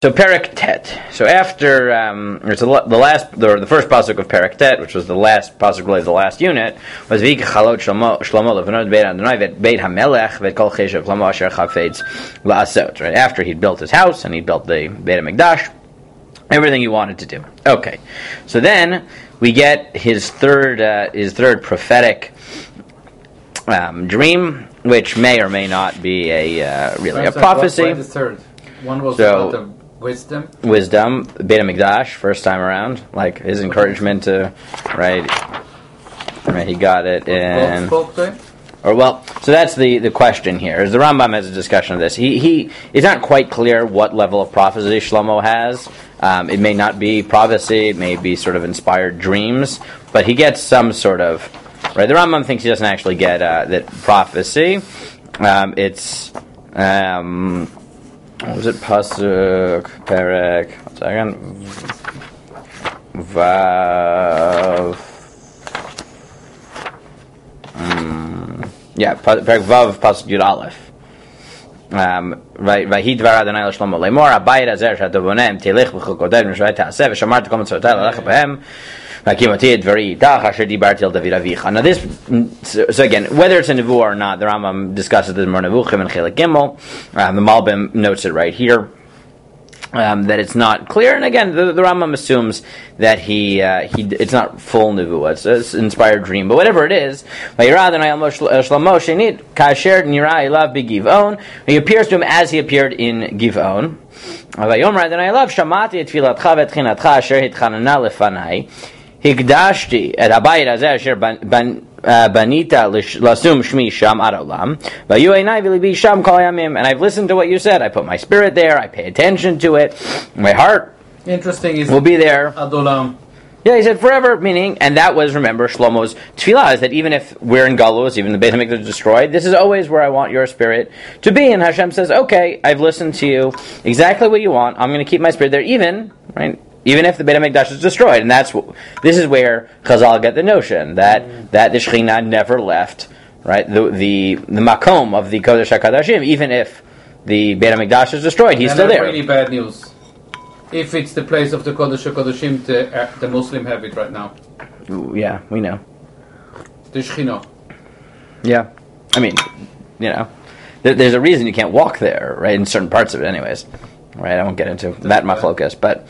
So Perek Tet. So after the first pasuk of Perek Tet, which was the last pasuk, really the last unit, was V'yikach Chalot Shlomo levanot Beit Adonai Beit Hamelech V'kol Cheshav Shlomo Asher Chafetz La'asot. Right after he'd built his house and he built the Beit Hamikdash, everything he wanted to do. Okay, so then we get his third prophetic dream, which may or may not be a prophecy. Why the third? One was about the wisdom, Beit HaMikdash, first time around, like his encouragement to, right, he got it in, so that's the question here. As the Rambam has a discussion of this, it's not quite clear what level of prophecy Shlomo has. It may not be prophecy, it may be sort of inspired dreams, but he gets some sort of, right, the Rambam thinks he doesn't actually get that prophecy. It's what was it? Pasuk, Perek, 1 second. Vav. Perek Vav, Pasuk Yud Aleph. Vayhi dvar Adonai l'Shlomo lemor, Abayit hazer she'ata bonem, tilech b'chukotev v'shvayit ta'aseh, v'shamarta kol mitzvotai l'alecha b'hem, now this, so again, whether it's a nevuah or not, the Rambam discusses the more nevuchim and Chelik Gimel. The Malbim notes it right here that it's not clear. And again, the Rambam assumes that it's not full nevuah; it's an inspired dream. But whatever it is, he appears to him as he appeared in Giv'on. Higdashti et habayit hazeh asher banita lasum shmi sham ad olam vayu einai v'libi sham kol hayamim, and I've listened to what you said. I put my spirit there. I pay attention to it. My heart will be there. Ad olam. Yeah, he said forever, meaning, and that was, remember, Shlomo's tefillah, is that even if we're in Galus, even the Beit HaMikdash is destroyed, this is always where I want your spirit to be. And Hashem says, okay, I've listened to you, exactly what you want. I'm going to keep my spirit there, even if the Beit HaMikdash is destroyed. And this is where Chazal get the notion that the Shekhinah never left, right, the makom of the Kodesh HaKadashim, even if the Beit HaMikdash is destroyed, he's still there. Really bad news. If it's the place of the Kodesh HaKodashim, the Muslim have it right now. Yeah, we know. The Shekhinah. Yeah. I mean, there's a reason you can't walk there, right, in certain parts of it anyways. Right, I won't get into that machlokas, but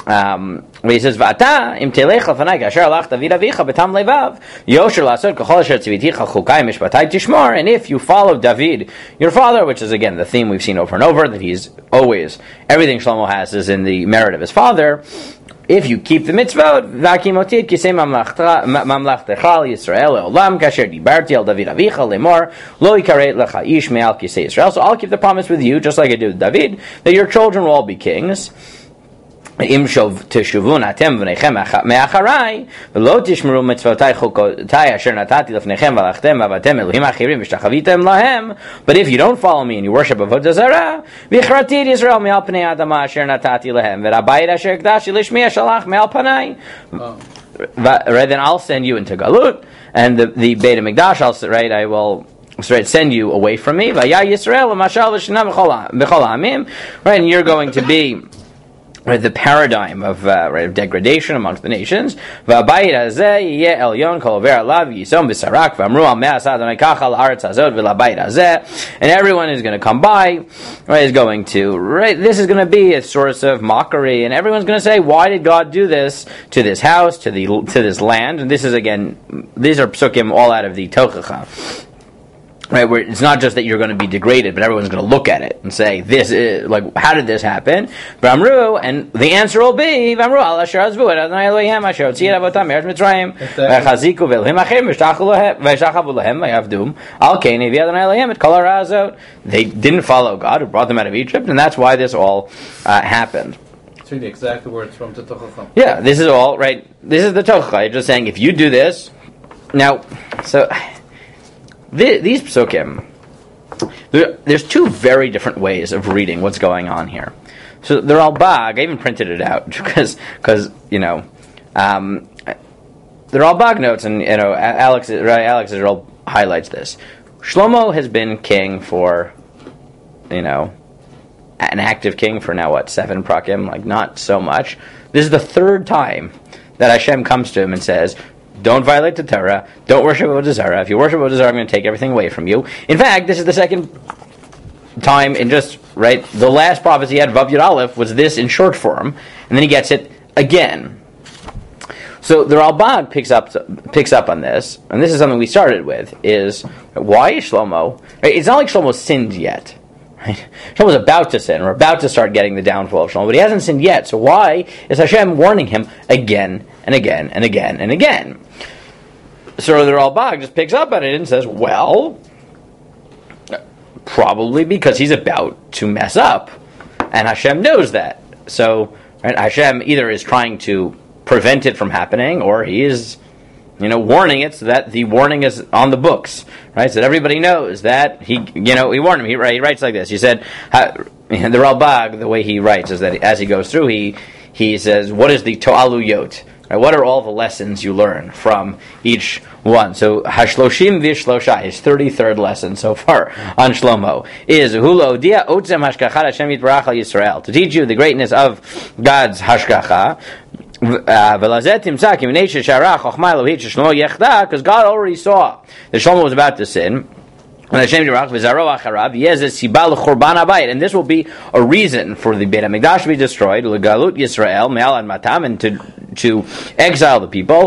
he says, "Va'ata im telech lefanai kasher alach David avicha betam levav yosher lasot kachol asher tziviticha chukai mishpatai tishmor." And if you follow David, your father, which is again the theme we've seen over and over, that he's always everything Shlomo has is in the merit of his father. If you keep the mitzvot, v'akimotid kisei mamlachtecha Yisrael leolam kasher dibarti al David avicha lemor lo yikaret lecha ish me'al kisei Yisrael. So I'll keep the promise with you, just like I did with David, that your children will all be kings. Im teshuvun atem v'nechem me'acharai v'lo tishmeru mitzvotai chukotai asher natati lefnechem v'alachtem v'avatem elohim achirim v'shtachavitem lahem. But if you don't follow me and you worship avodah zarah, v'ichrati Yisrael me'al pnei adama asher natati lehem v'rabayit asher kdashi lishmi ashalach me'al panai. Right, then I'll send you into Galut, and the Beit HaMikdash, I will send you away from me. V'ya Yisrael v'mashal v'shinam b'chol ha'amim. Right, and you're going to be the paradigm of degradation amongst the nations. And everyone is going to come by, this is going to be a source of mockery, and everyone's going to say, why did God do this to this house, to this land? And this is, again, these are psukim all out of the Tochacha. Right, where it's not just that you're going to be degraded, but everyone's going to look at it and say, "This is how did this happen?" V'amru, and the answer will be, "V'amru al asher azvu et Adonai Elohim asher hotzii et avotam me'eretz Mitzrayim v'chaziku v'elohim achim v'shtachavu lahem v'yavdum al kein hevi Adonai Elohim et kol hara hazot." They didn't follow God who brought them out of Egypt, and that's why this all happened. It's the exact words from the Tochacha. Yeah, this is all right. This is the Tochacha. Just saying, if you do this, now, so. These psukim, there's two very different ways of reading what's going on here. So the Ralbag, I even printed it out because the Ralbag notes, and Alex Israel highlights this. Shlomo has been king for an active king for now, 7 prakim, like not so much. This is the third time that Hashem comes to him and says, don't violate the Torah, don't worship Avodah Zarah. If you worship Avodah Zarah, I'm going to take everything away from you. In fact, this is the second time in just, right, the last prophecy he had, Vav Yud Aleph, was this in short form, and then he gets it again. So the Ralbag picks up on this, and this is something we started with, is why is Shlomo, right, it's not like Shlomo sinned yet. Right? Shlomo's about to sin, or about to start getting the downfall of Shlomo, but he hasn't sinned yet, so why is Hashem warning him again and again and again and again? So the Ralbag just picks up on it and says, well, probably because he's about to mess up, and Hashem knows that. So right, Hashem either is trying to prevent it from happening, or he is, warning it so that the warning is on the books, right? So that everybody knows that he warned him. He writes like this. He said, the Ralbag, the way he writes is that as he goes through, he says, what is the to'aluyot? Right? What are all the lessons you learn from each one? So Hashloshim Vishlosha, his 33rd lesson so far on Shlomo, is Hulo Dia Otzem Hashgacha Hashem Yitbarach al Yisrael, to teach you the greatness of God's Hashgacha. Because God already saw that Shlomo was about to sin, and this will be a reason for the Beit HaMikdash to be destroyed, Galut Yisrael, Me'al and Matam, and to exile the people.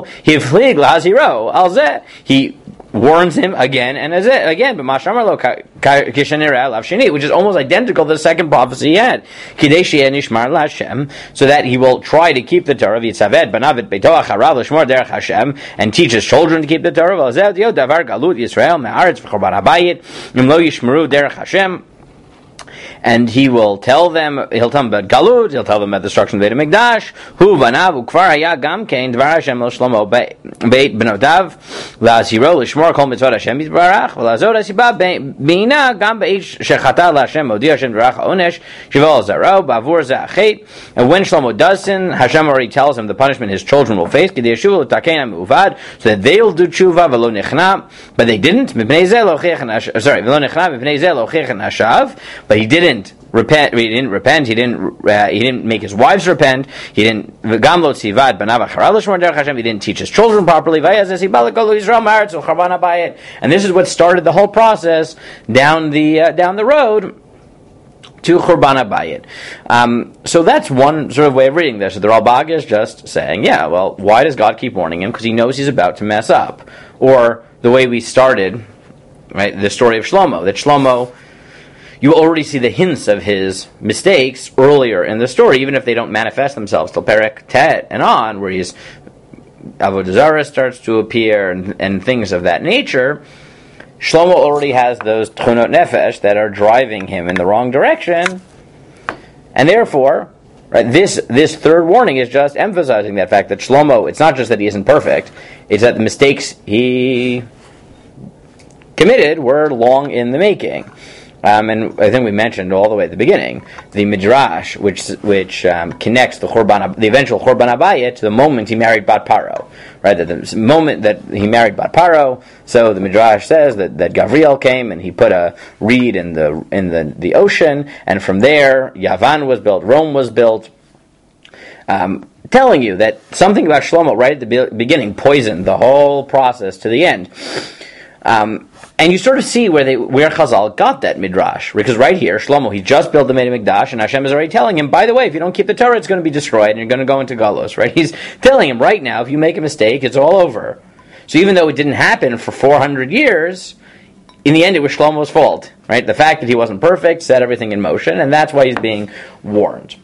He warns him again and again, but which is almost identical to the second prophecy he had, so that he will try to keep the Torah, and teach his children to keep the Torah. And he will tell them about Galut, he'll tell them about the destruction of the Beit HaMikdash, Hu vanav ukvar haya gam kein dvar Hashem lo Shlomo beit benotav, la'aziro l'shmor kol mitzvot Hashem yitbarach, v'la'azot hasiba b'ina gam beit shechata la'Hashem modi Hashem dvarach ha'onesh, shiva zaro, ba'avur za'achet. And when Shlomo does sin, Hashem already tells him the punishment his children will face, k'dei yeshuva l'takein ha'me'uvad, so that they'll do tshuva v'lo nechna, but they didn't, v'lo nechna v'pnei zeh lo chechan hashav, but he didn't repent. He didn't repent. He didn't make his wives repent. He didn't. He didn't teach his children properly. And this is what started the whole process down the road to Churban Habayit. So that's one sort of way of reading this. So the Ralbag is just saying, yeah, well, why does God keep warning him? Because he knows he's about to mess up. Or the way we started, right, the story of Shlomo, that Shlomo, you already see the hints of his mistakes earlier in the story, even if they don't manifest themselves till Perek Tet and on, where Avodah Zarah starts to appear and things of that nature. Shlomo already has those tchunot nefesh that are driving him in the wrong direction, and therefore, right, this third warning is just emphasizing that fact that Shlomo, it's not just that he isn't perfect, it's that the mistakes he committed were long in the making. And I think we mentioned all the way at the beginning the Midrash, which connects the eventual Churban Habayit to the moment he married Bat Paro, right? That the moment that he married Bat Paro, so the Midrash says that Gavriel came and he put a reed in the ocean, and from there Yavan was built, Rome was built. Telling you that something about Shlomo right at the beginning poisoned the whole process to the end. And you sort of see where Chazal got that midrash, because right here, Shlomo, he just built the Beit HaMikdash, and Hashem is already telling him, by the way, if you don't keep the Torah, it's going to be destroyed, and you're going to go into Galus, right? He's telling him right now, if you make a mistake, it's all over. So even though it didn't happen for 400 years, in the end, it was Shlomo's fault, right? The fact that he wasn't perfect set everything in motion, and that's why he's being warned.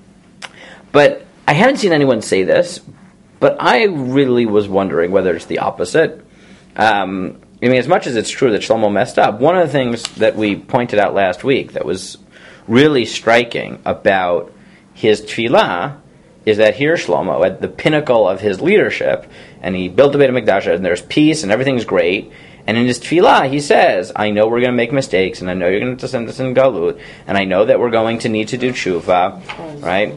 But I haven't seen anyone say this, but I really was wondering whether it's the opposite. I mean, as much as it's true that Shlomo messed up, one of the things that we pointed out last week that was really striking about his tefillah is that here Shlomo, at the pinnacle of his leadership, and he built the Beit HaMikdash, and there's peace, and everything's great, and in his tefillah he says, I know we're going to make mistakes, and I know you're going to send us in Galut, and I know that we're going to need to do tshuva, right?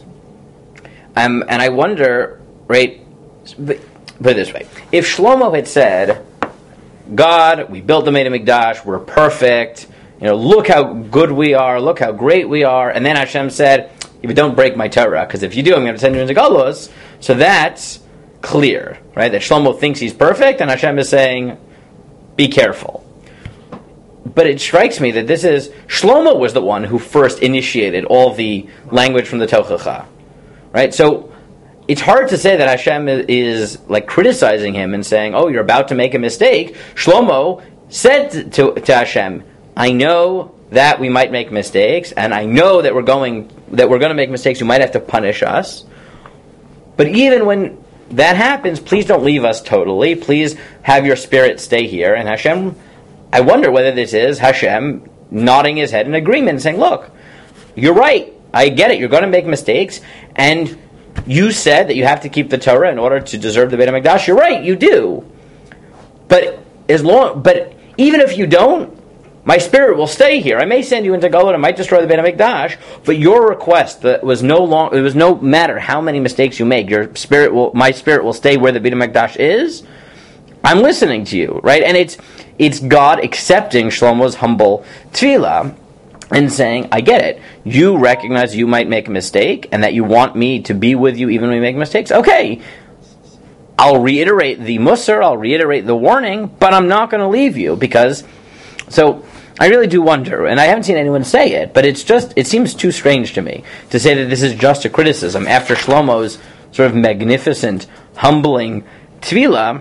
And I wonder, right, put it this way, if Shlomo had said, God, we built the Beit HaMikdash, we're perfect, look how good we are, look how great we are. And then Hashem said, if you don't break my Torah, because if you do, I'm going to send you into Galus. So that's clear, right? That Shlomo thinks he's perfect, and Hashem is saying, be careful. But it strikes me that Shlomo was the one who first initiated all the language from the Tochacha, right? So it's hard to say that Hashem is like criticizing him and saying, oh, you're about to make a mistake. Shlomo said to Hashem, I know that we might make mistakes, and I know that we're going to make mistakes. You might have to punish us. But even when that happens, please don't leave us totally. Please have your spirit stay here. And Hashem, I wonder whether this is Hashem nodding his head in agreement and saying, look, you're right. I get it. You're going to make mistakes. And you said that you have to keep the Torah in order to deserve the Beit HaMikdash. You're right. You do. But even if you don't, my spirit will stay here. I may send you into Galut. I might destroy the Beit HaMikdash. But your request it was no matter how many mistakes you make, my spirit will stay where the Beit HaMikdash is. I'm listening to you, right? And it's God accepting Shlomo's humble tefillah and saying, I get it. You recognize you might make a mistake and that you want me to be with you even when we make mistakes. Okay. I'll reiterate the musar, I'll reiterate the warning, but I'm not going to leave you because... So, I really do wonder, and I haven't seen anyone say it, but it seems too strange to me to say that this is just a criticism after Shlomo's sort of magnificent, humbling tefillah,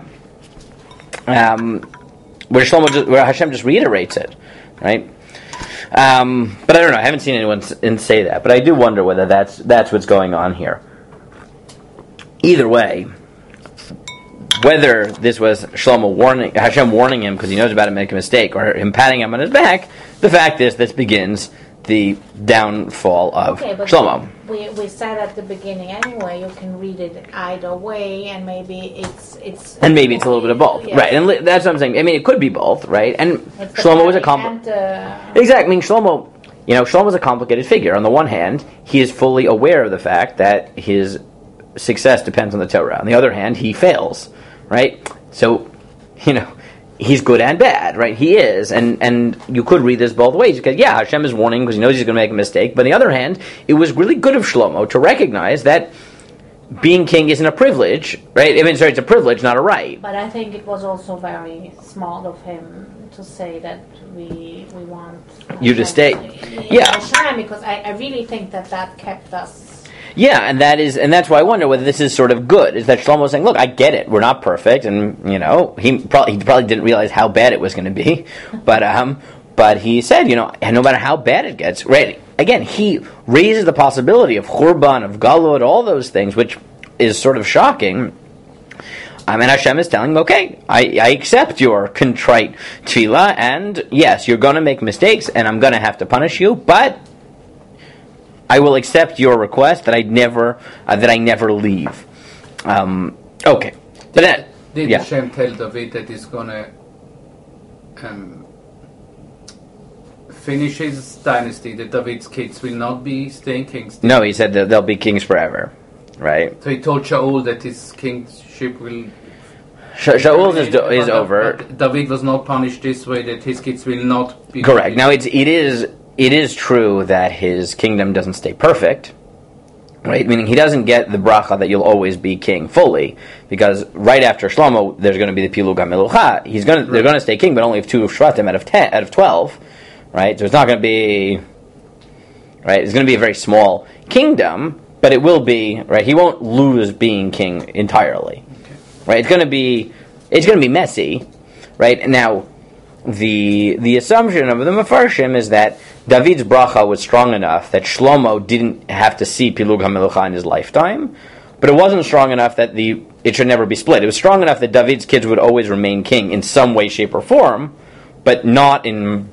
where Hashem just reiterates it, right? But I don't know. I haven't seen anyone say that, but I do wonder whether that's what's going on here. Either way, whether this was Hashem warning him because he knows about to make a mistake, or him patting him on his back, the fact is this begins the downfall of Shlomo. We said at the beginning anyway, you can read it either way, and maybe it's a little bit of both, yes. Right? And that's what I'm saying. I mean, it could be both, right? And Shlomo was exactly. I mean, Shlomo's a complicated figure. On the one hand, he is fully aware of the fact that his success depends on the Torah. On the other hand, he fails, right? So, he's good and bad, right? He is, and you could read this both ways, because Hashem is warning because he knows he's going to make a mistake, but on the other hand, it was really good of Shlomo to recognize that being king isn't a privilege, right? It's a privilege, not a right. But I think it was also very smart of him to say that we want you to stay. Hashem, because I really think that kept us. Yeah, and that's why I wonder whether this is sort of good. Is that Shlomo saying, "Look, I get it. We're not perfect, and he probably didn't realize how bad it was going to be, but he said, and no matter how bad it gets, right? Again, he raises the possibility of Churban, of Galud, all those things, which is sort of shocking. And Hashem is telling him, okay, I accept your contrite tefillah, and yes, you're going to make mistakes, and I'm going to have to punish you, but I will accept your request that I never leave. Okay, but did Hashem tell David that he's gonna finish his dynasty? That David's kids will not be staying kings? No, he said that they'll be kings forever, right? So he told Shaul that his kingship will. Shaul is over. But David was not punished this way. That his kids will not be correct. Now it is true that his kingdom doesn't stay perfect, right? Meaning he doesn't get the bracha that you'll always be king fully, because right after Shlomo, there's going to be the Pilug HaMelucha. They're going to stay king, but only of 2 Shvatim out of 12, right? So it's not going to be, right? It's going to be a very small kingdom, but it will be, right? He won't lose being king entirely, right? It's going to be messy, right? And now, the assumption of the Mefarshim is that David's bracha was strong enough that Shlomo didn't have to see Pilug HaMelucha in his lifetime, but it wasn't strong enough that it should never be split. It was strong enough that David's kids would always remain king in some way, shape, or form, but not in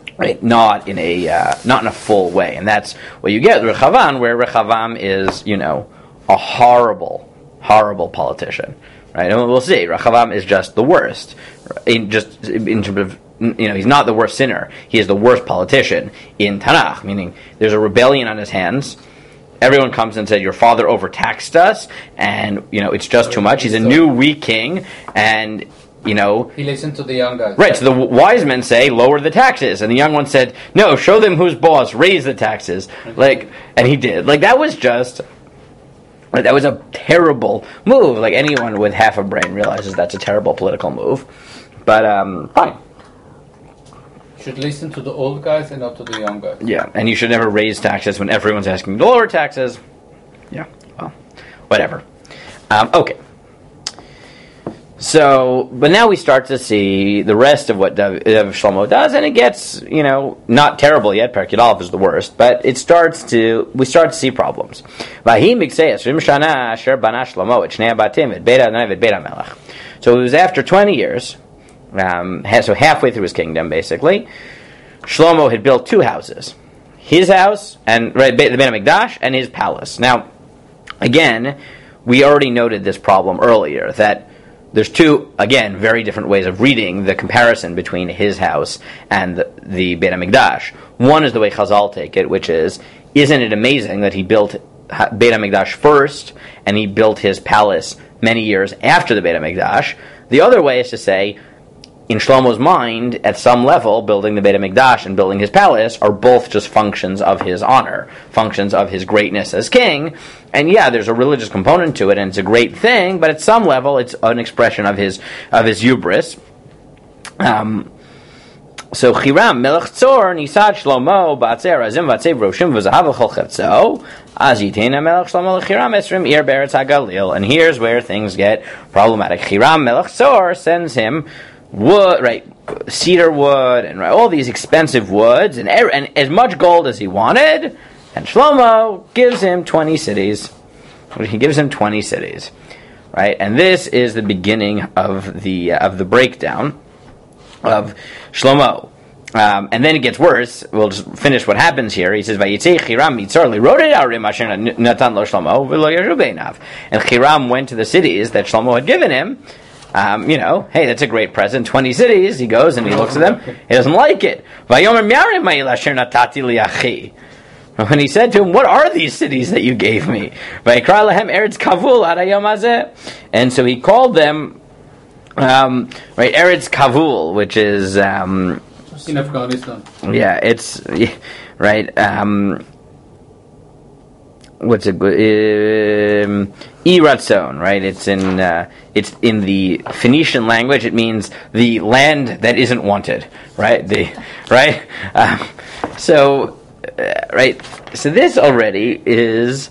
a full way. And that's what you get with Rechavam, where Rechavam is, a horrible, horrible politician. Right, and we'll see. Rechavam is just the worst. In terms of, he's not the worst sinner. He is the worst politician in Tanakh. Meaning, there's a rebellion on his hands. Everyone comes and said, "Your father overtaxed us, and it's just too much." He's a new weak king, and He listened to the young guys. Right, so the wise men say, lower the taxes. And the young one said, no, show them who's boss, raise the taxes. And he did. That was just... That was a terrible move. Anyone with half a brain realizes that's a terrible political move. But, fine. Should listen to the old guys and not to the young guys. Yeah, and you should never raise taxes when everyone's asking to lower taxes. Yeah, well, whatever. Okay. So, but now we start to see the rest of what Shlomo does, and it gets, not terrible yet. Perek Yud is the worst, but we start to see problems. So it was after 20 years, so halfway through his kingdom, basically, Shlomo had built two houses. His house, and the Beit HaMikdash, and his palace. Now, again, we already noted this problem earlier, that there's two, again, very different ways of reading the comparison between his house and the Beit HaMikdash. One is the way Chazal take it, which is, isn't it amazing that he built Beit HaMikdash first, and he built his palace many years after the Beit HaMikdash? The other way is to say, in Shlomo's mind, at some level, building the Beit HaMikdash and building his palace are both just functions of his honor, functions of his greatness as king. And yeah, there's a religious component to it, and it's a great thing, but at some level, it's an expression of his hubris. So Hiram Melech Tzor Nisad Shlomo Ba'atzer Azim V'atzev Roshim V'zahav V'chol Chetzo Az Yitena Melech Shlomo L'Hiram Esrim Ir Beretz HaGalil. And here's where things get problematic. Hiram Melech Tzor sends him wood, right, cedar wood, and all these expensive woods, and as much gold as he wanted, and Shlomo gives him 20 cities. He gives him 20 cities, right? And this is the beginning of the breakdown of Shlomo. And then it gets worse. We'll just finish what happens here. He says, "Vayitzei Hiram mitzor lirodei arim asher natan lo Shlomo v'lo yashu beinav." And Hiram went to the cities that Shlomo had given him. Hey, that's a great present. 20 cities. He goes and he looks at them. He doesn't like it. When he said to him, what are these cities that you gave me? And so he called them, Eretz Kavul, which is... in Afghanistan. Yeah, it's... right... what's it? Iratzon, right? It's in the Phoenician language. It means the land that isn't wanted, right? So this already is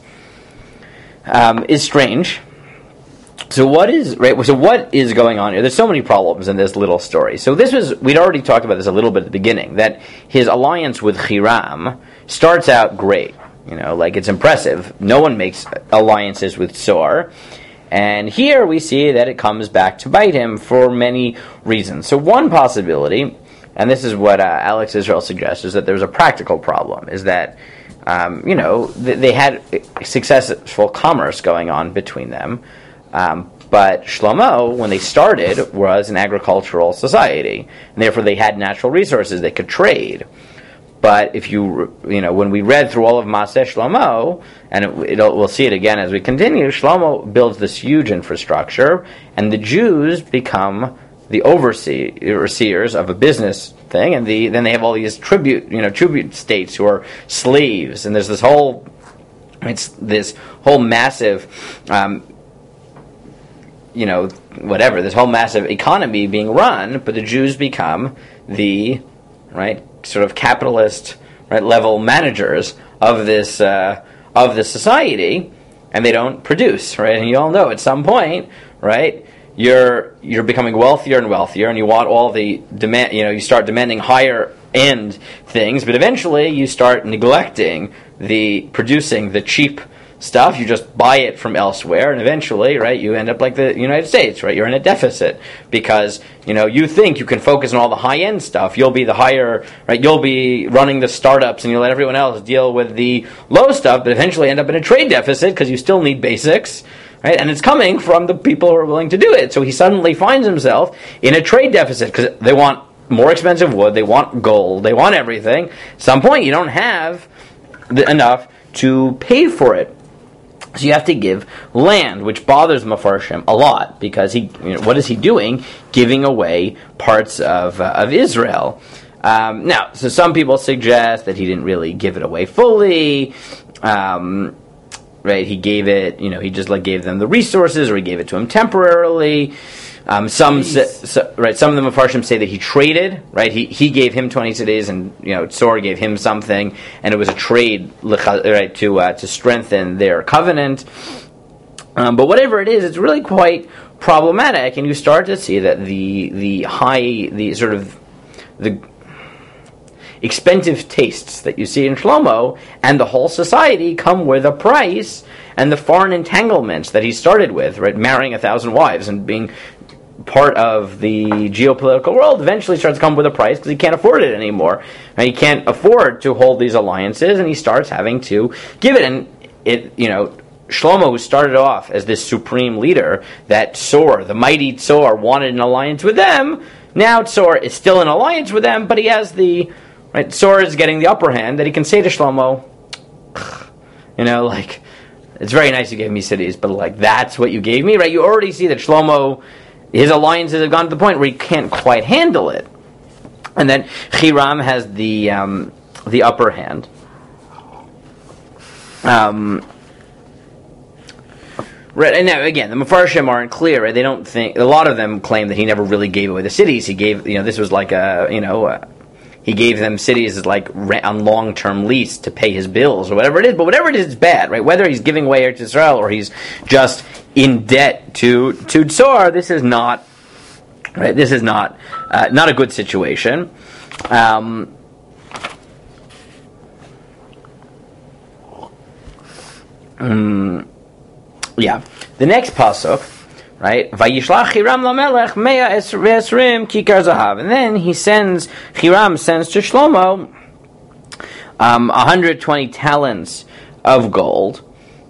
strange. So what is going on here? There's so many problems in this little story. So we'd already talked about this a little bit at the beginning, that his alliance with Hiram starts out great. It's impressive. No one makes alliances with Tsor. And here we see that it comes back to bite him for many reasons. So one possibility, and this is what Alex Israel suggests, is that there's a practical problem, is that, they had successful commerce going on between them. But Shlomo, when they started, was an agricultural society. And therefore they had natural resources they could trade. But if when we read through all of Maaseh Shlomo, and we'll see it again as we continue, Shlomo builds this huge infrastructure, and the Jews become the overseers of a business thing, and then they have all these tribute states who are slaves, and there's this whole massive, this whole massive economy being run, but the Jews become the sort of capitalist level managers of this society, and they don't produce, right? And you all know at some point, right, you're becoming wealthier and wealthier, and you want all the demand. You start demanding higher end things, but eventually you start neglecting producing the cheap stuff. You just buy it from elsewhere, and eventually, right, you end up like the United States, right? You're in a deficit because, you think you can focus on all the high-end stuff. You'll be the higher, right? You'll be running the startups, and you'll let everyone else deal with the low stuff, but eventually end up in a trade deficit because you still need basics, right? And it's coming from the people who are willing to do it. So he suddenly finds himself in a trade deficit because they want more expensive wood, they want gold, they want everything. At some point, you don't have enough to pay for it. So you have to give land, which bothers Mefarshim a lot, because what is he doing? Giving away parts of Israel. Now, so some people suggest that he didn't really give it away fully. Right? He gave it. He just gave them the resources, or he gave it to him temporarily. Some of the Mefarshim say that he traded, right? He gave him 20 cities, and Tzor gave him something, and it was a trade, right, to strengthen their covenant. But whatever it is, it's really quite problematic, and you start to see that the expensive tastes that you see in Shlomo and the whole society come with a price, and the foreign entanglements that he started with, right, marrying 1,000 wives and being part of the geopolitical world, eventually starts to come with a price because he can't afford it anymore. And he can't afford to hold these alliances, and he starts having to give it. And Shlomo, who started off as this supreme leader, that Tzor, the mighty Tzor, wanted an alliance with them. Now Tzor is still in alliance with them, but he has Tzor is getting the upper hand, that he can say to Shlomo, it's very nice you gave me cities, but that's what you gave me, right? You already see that Shlomo, his alliances have gone to the point where he can't quite handle it. And then Hiram has the upper hand. Right, and now again, the Mefarshim aren't clear. Right? They don't think. A lot of them claim that he never really gave away the cities. He gave, this was he gave them cities as on long-term lease to pay his bills or whatever it is. But whatever it is, it's bad, right? Whether he's giving away Eretz Yisrael or he's just in debt to Tzor, this is not right. This is not a good situation. Yeah. The next pasuk, right? Vayishlach Hiram lamelech mea esrim kikar zahav, and then Hiram sends to Shlomo 120 talents of gold.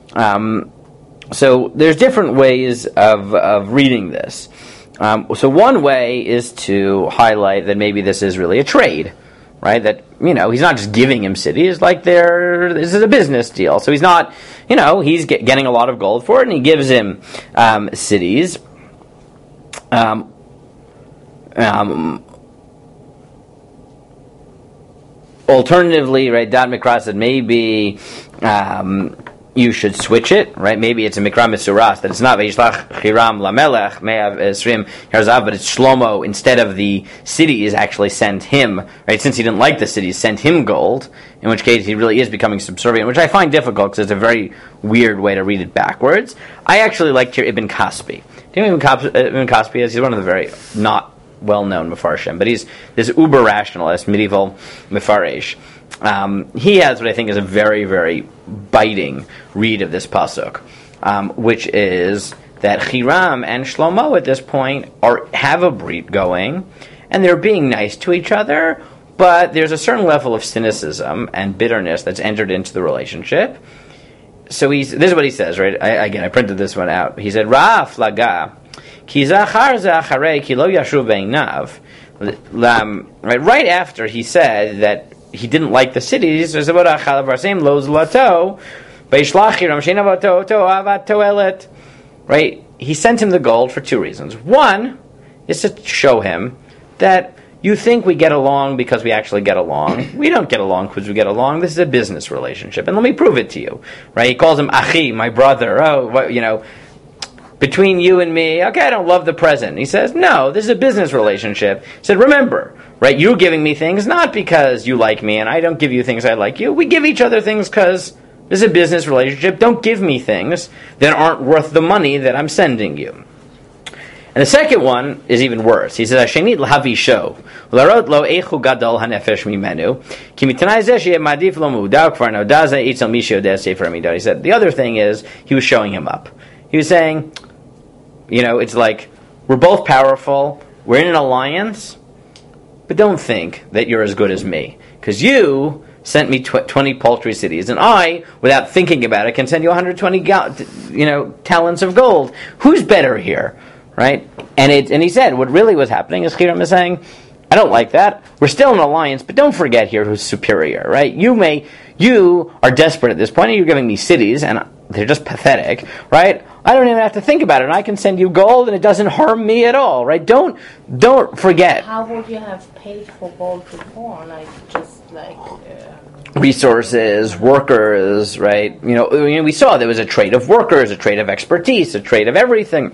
So there's different ways of reading this. So one way is to highlight that maybe this is really a trade, right? That he's not just giving him cities, this is a business deal. So he's not, he's getting a lot of gold for it, and he gives him cities. Alternatively, right, Dad Mikra said maybe you should switch it, right? Maybe it's a Mikra Misuras, that it's not Vayishlach Hiram Lamelech Me'av Esrim Herzav, but it's Shlomo, instead of the cities, actually sent him, right? Since he didn't like the cities, sent him gold, in which case he really is becoming subservient, which I find difficult because it's a very weird way to read it backwards. I actually like here Ibn Kaspi. Do you know who Ibn Kaspi is? He's one of the very not well-known Mefarshim, but he's this uber-rationalist, medieval Mefaresh. He has what I think is a very, very biting read of this pasuk, which is that Hiram and Shlomo at this point have a brit going, and they're being nice to each other, but there's a certain level of cynicism and bitterness that's entered into the relationship. So this is what he says, right? I printed this one out. He said, Ra flaga, ki zachar zacharei ki lo yashuv beinav. Right after he said that he didn't like the cities, right? He sent him the gold for two reasons. One is to show him that you think we get along because we actually get along. We don't get along because we get along. This is a business relationship, and let me prove it to you. Right? He calls him Achi, my brother. Oh, between you and me, okay, I don't love the present. He says, no, this is a business relationship. He said, remember, right, you're giving me things not because you like me and I don't give you things I like you. We give each other things because this is a business relationship. Don't give me things that aren't worth the money that I'm sending you. And the second one is even worse. He says, Hashenit l'havi sho, l'arot lo eichu gadol hanefesh mimenu, ki mitanai zeh sheyeh madif lo mu'udar kvar noda zeh itzel mi sheodeh sefer hamidot. He said, the other thing is, he was showing him up. He was saying, it's like, we're both powerful, we're in an alliance, but don't think that you're as good as me. Because you sent me 20 paltry cities, and I, without thinking about it, can send you 120 talents of gold. Who's better here? Right? And he said, what really was happening is Hiram is saying, I don't like that. We're still in an alliance, but don't forget here who's superior, right? You are desperate at this point, and you're giving me cities, and they're just pathetic, right? I don't even have to think about it. I can send you gold, and it doesn't harm me at all, right? Don't forget How would you have paid for gold before? Like just like resources, workers, right? We saw there was a trade of workers, a trade of expertise, a trade of everything.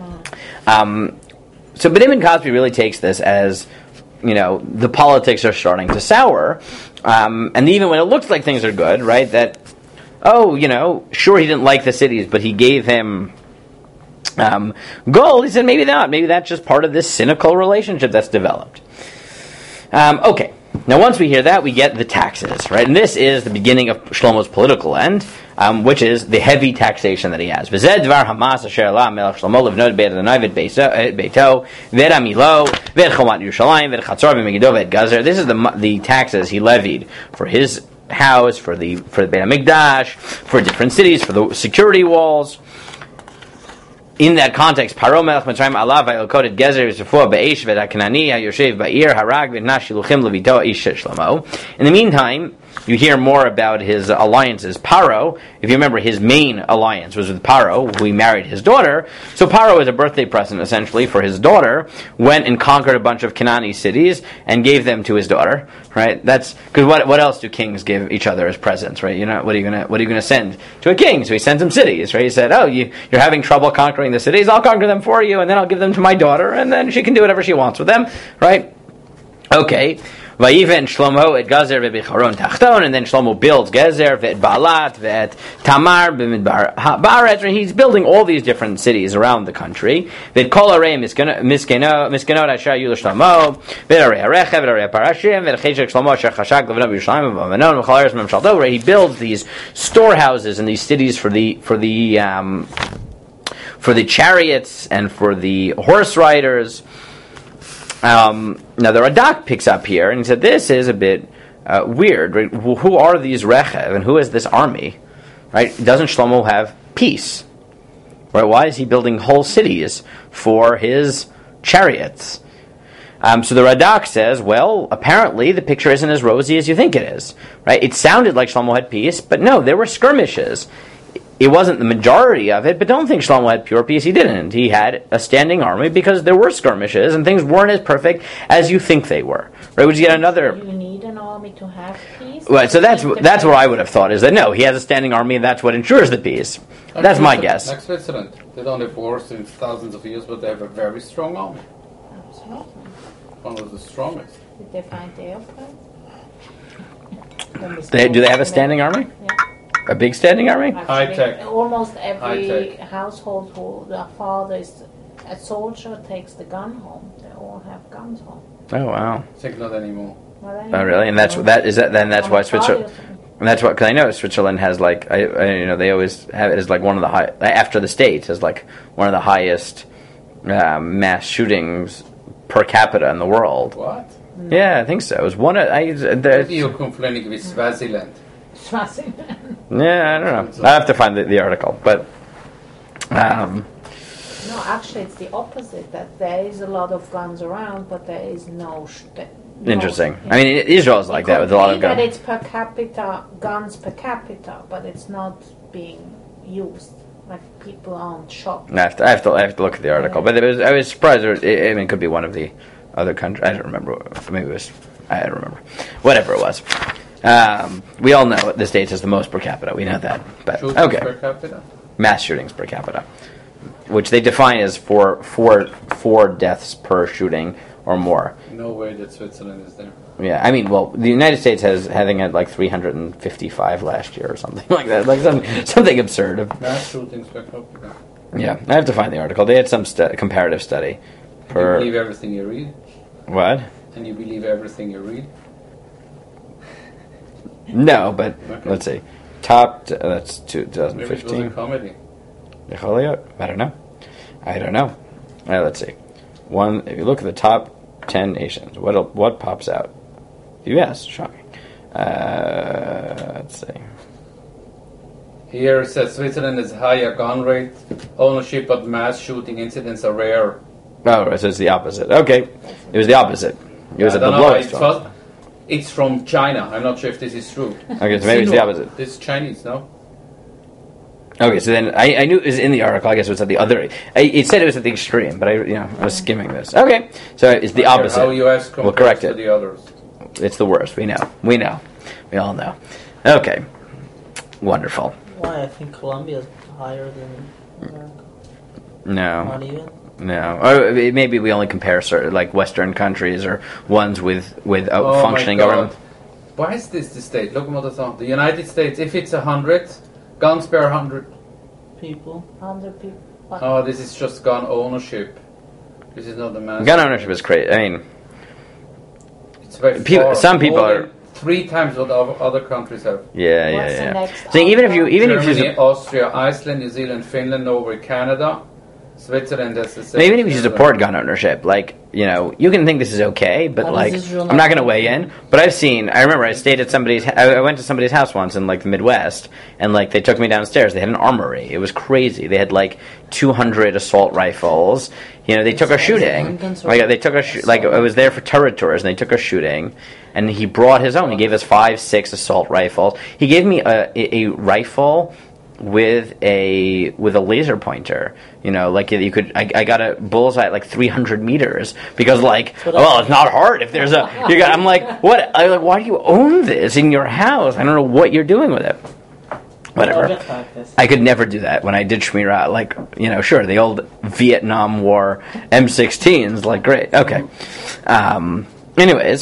So, but Ibn Cosby really takes this as, the politics are starting to sour, and even when it looks like things are good, right? That, sure he didn't like the cities, but he gave him gold. He said maybe not. Maybe that's just part of this cynical relationship that's developed. Okay. Now, once we hear that, we get the taxes, right? And this is the beginning of Shlomo's political end, which is the heavy taxation that he has. This is the taxes he levied for his house, for the Beit HaMikdash, for different cities, for the security walls. In that context, Paro Melech Mitzrayim alav va'ilkodet gezer v'zefua be'esh v'dakanani ha'yoshev ba'ir harag v'nash shiluchim levito ish Shlomo. In the meantime, you hear more about his alliances. Paro, if you remember, his main alliance was with Paro, who he married his daughter. So Paro, as a birthday present, essentially, for his daughter, went and conquered a bunch of Canaanite cities and gave them to his daughter. Right? That's because what else do kings give each other as presents? Right? What are you gonna send to a king? So he sends him cities. Right? He said, "Oh, you're having trouble conquering the cities. I'll conquer them for you, and then I'll give them to my daughter, and then she can do whatever she wants with them." Right? Okay. Vayiven Shlomo et Gazer ve'Bicharon Tachton, and then Shlomo builds Gezer ve'et Baalat ve'et Tamar b'Midbar Ha'Baretz. He's building all these different cities around the country. Ve'et Kol Arei Miskenot Asher Yu L'Shlomo ve'et Arei Harechev ve'et Arei Parashim ve'et Cheshek Shlomo Asher Chashak Levno b'Yerushalayim v'Amanon v'Chol Eretz Memshalto, where he builds these storehouses and these cities for the chariots and for the horse riders. Now the Radak picks up here and he said this is a bit weird. Right? Who are these Rechev and who is this army? Right? Doesn't Shlomo have peace? Right? Why is he building whole cities for his chariots? So the Radak says, well, apparently the picture isn't as rosy as you think it is. Right? It sounded like Shlomo had peace, but no, there were skirmishes. It wasn't the majority of it, but don't think Shlomo had pure peace. He didn't. He had a standing army because there were skirmishes and things weren't as perfect as you think they were. Right? Would you get another? You need an army to have peace. Right. So that's what I would have thought is that no, he has a standing army and that's what ensures the peace. That's my guess. Like Switzerland, they don't have wars since thousands of years, but they have a very strong army. Absolutely. One of the strongest. Did they find the airplanes? Do they have a standing army? Yeah. A big standing army? Actually, High tech. Almost every High tech. household who the father is a soldier takes the gun home. They all have guns home. Oh wow! I think not anymore. Oh really? And that's why Switzerland. And that's what, because I know Switzerland has like they always have it as like one of the high after the States as like one of the highest mass shootings per capita in the world. What? Yeah, I think so. It was one of You're complaining with Swaziland. Yeah, I don't know. I have to find the article, but no, actually, it's the opposite. That there is a lot of guns around, but there is no. Interesting. I mean, Israel is like that with a lot of guns. That it's per capita guns per capita, but it's not being used. Like people aren't shot. I have to look at the article, but I was surprised. It could be one of the other countries. I don't remember. Maybe it was. I don't remember. Whatever it was. We all know the States has the most per capita. We know that. But Shootings okay. per capita? Mass shootings per capita, which they define as four deaths per shooting or more. No way that Switzerland is there. Yeah, I mean, well, the United States having had like 355 last year or something like that, like something absurd. Mass shootings per capita. Yeah, I have to find the article. They had some comparative study. You believe everything you read? What? And you believe everything you read? No, but Okay. let's see. That's Maybe it was a 2015. comedy. I don't know. Let's see. If you look at the top 10 nations, what pops out? U.S. Shocking. Let's see. Here it says Switzerland has higher gun rate, ownership, but mass shooting incidents are rare. Oh, so it's the opposite. Okay, it was the opposite. It was I at the don't know, lowest one. it's from China. I'm not sure if this is true. Okay, so maybe it's the opposite. This is Chinese, no? Okay, so then I knew it was in the article. I guess it was at the other. It said it was at the extreme, but I was skimming this. Okay, so it's the opposite. How US We'll correct to it. the others. It's the worst. We know. We all know. Okay, wonderful. Why? I think Colombia is higher than America. No. Not even. No, or maybe we only compare certain like Western countries or ones with functioning my God. government. Why is this the state? Look at the United States. If it's 100 guns per 100 People. 100 people. Oh, this is just gun ownership. This is not the mass. Gun ownership is crazy. I mean, It's very people- far. some people More are- than 3 times what other countries have. yeah. What's the next So even if you Germany, Austria, Iceland, New Zealand, Finland, Norway, Canada, Switzerland. That's the same. even if you support gun ownership, like you can think this is okay, but How like does Israel I'm not not going to weigh in. But I remember I stayed at I went to somebody's house once in like the Midwest, and like they took me downstairs. They had an armory. It was crazy. They had like 200 assault rifles. They took a shooting. Like they took like I was there for turret tours, and they took a shooting. And he brought his own. He gave us 5-6 assault rifles. He gave me a rifle with a laser pointer. Like you could. I got a bullseye at like 300 meters because it's not hard if there's a. I'm like, what? Why do you own this in your house? I don't know what you're doing with it. Whatever. I could never do that when I did Shmirah. Sure, the old Vietnam War M16s, great. Okay. Anyways.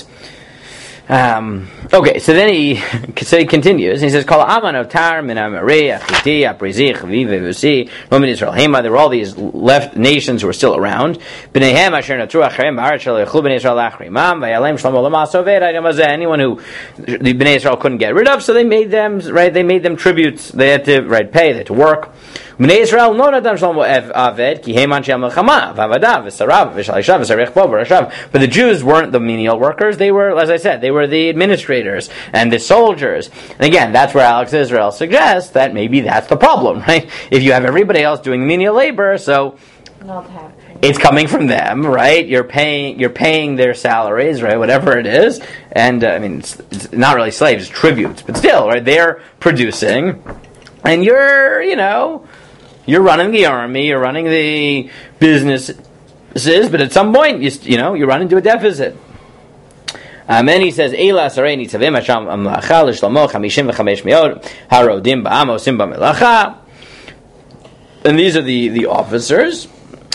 Okay, so then he continues. He says, "Kol amanotar min amari achiti aprizich vivevusi Roman Israel hema." There were all these left nations who were still around. Bneihem asher natru acharem ba'aretz shel yechlu bnei Israel lachrimam vayalem shlomo l'maso v'ed. Anyone who the Bnei Israel couldn't get rid of, so they made them They made them tributes. They had to pay. They had to work. Bnei Israel no nadam shlomo aved ki heman shel melchama v'avadav v'sarav v'shalishav v'sarich bo v'rashav. But the Jews weren't the menial workers. They were, as I said, they were the administrators and the soldiers. And again, that's where Alex Israel suggests that maybe that's the problem, right? If you have everybody else doing menial labor, so Not happening. it's coming from them, right? You're paying their salaries, right? Whatever it is, and it's not really slaves, it's tributes, but still, right? They're producing, and you're running the army, you're running the businesses, but at some point, you run into a deficit. And he says, "Eila sarei nitzavim hasham amlacha l'shlomo 55 me'od harodim ba'am osim b'melacha." And these are the officers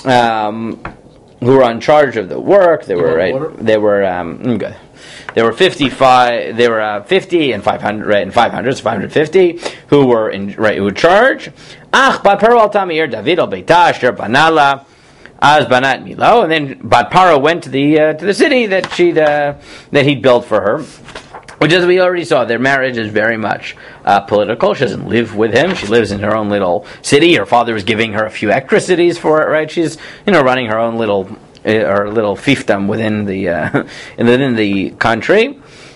who were in charge of the work. They were good. There were 55. There were 50 and 500, right? And 500, so 550 who were in charge. Ach, bat Paro al Tamir David al Beita asher banala az banat Milo, and then Bat Paro went to the city that he'd built for her. Which, as we already saw, their marriage is very much political. She doesn't live with him; she lives in her own little city. Her father is giving her a few extra cities for it, right? She's running her own little fiefdom within the country.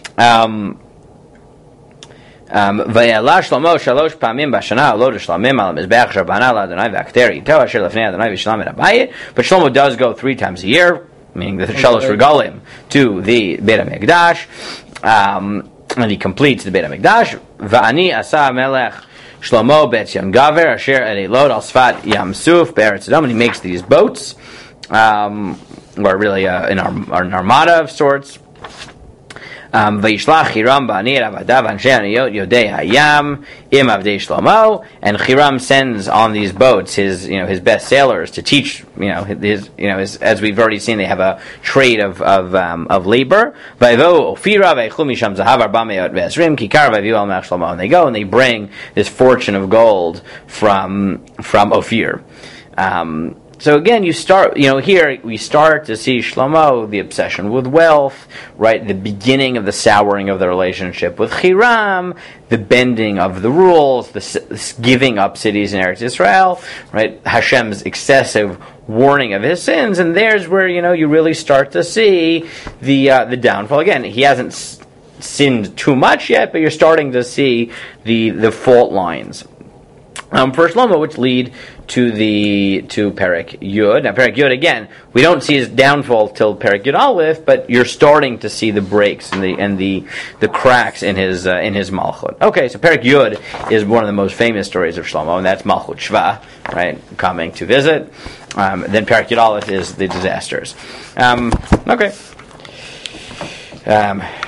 ויעלה שלמה 3 פעמים בשנה עולות לשלמים על המזבח אשר בנה לאדוני והכתר איתו אשר לפני אדוני ושלם את הבית. But Shlomo does go 3 times a year, meaning the Shalosh Regalim, to the Beit HaMikdash, and he completes the Beit HaMikdash. Va'ani asa melech Shlomo bet Yangaver asher elot al sfat Yam Suf be'eretz Edom, and he makes these boats, or really an armada of sorts. Vayishlach Hiram ba'ani avadav anshe aniyot yodei hayam im avdei Shlomo, and Hiram sends on these boats his best sailors to teach his as we've already seen, they have a trade of labor. Vayvo Ophira vaychlu misham zahav 420 kikar vayviu al melech Shlomo, and they go and they bring this fortune of gold from Ophir. So again, here we start to see Shlomo, the obsession with wealth, right? The beginning of the souring of the relationship with Hiram, the bending of the rules, the giving up cities in Eretz Israel, right? Hashem's excessive warning of his sins, and there's where you really start to see the downfall. Again, he hasn't sinned too much yet, but you're starting to see the fault lines. for Shlomo, which lead to Perek Yud. Now, Perek Yud, again, we don't see his downfall till Perek Yud Aleph, but you're starting to see the breaks and the cracks in his Malchut. Okay, so Perek Yud is one of the most famous stories of Shlomo, and that's Malchut Shva, right, coming to visit. Then Perek Yud Aleph is the disasters. Okay.